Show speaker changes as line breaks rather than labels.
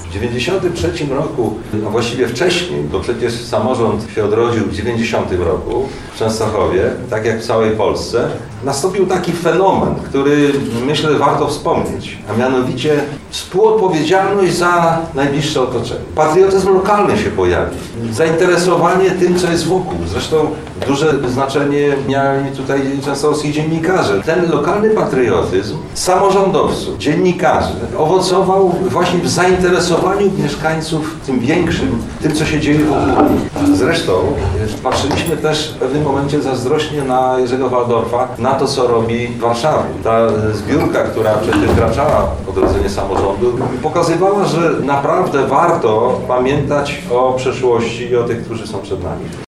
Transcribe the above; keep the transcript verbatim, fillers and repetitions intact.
W dziewięćdziesiątym trzecim roku, a właściwie wcześniej, bo przecież samorząd się odrodził w dziewięćdziesiątym roku w Częstochowie, tak jak w całej Polsce, nastąpił taki fenomen, który myślę warto wspomnieć, a mianowicie współodpowiedzialność za najbliższe otoczenie. Patriotyzm lokalny się pojawił, zainteresowanie tym, co jest wokół. Zresztą duże znaczenie mieli tutaj częstochowscy dziennikarze. Ten lokalny patriotyzm samorządowców, dziennikarzy owocował właśnie w zainteresowaniu mieszkańców tym większym, tym, co się dzieje wokół. Zresztą patrzyliśmy też w pewnym momencie zazdrośnie na Jerzego Waldorfa, na to, co robi w Warszawie. Ta zbiórka, która przecież wkraczała w odrodzenie samorządu, pokazywała, że naprawdę warto pamiętać o przeszłości i o tych, którzy są przed nami.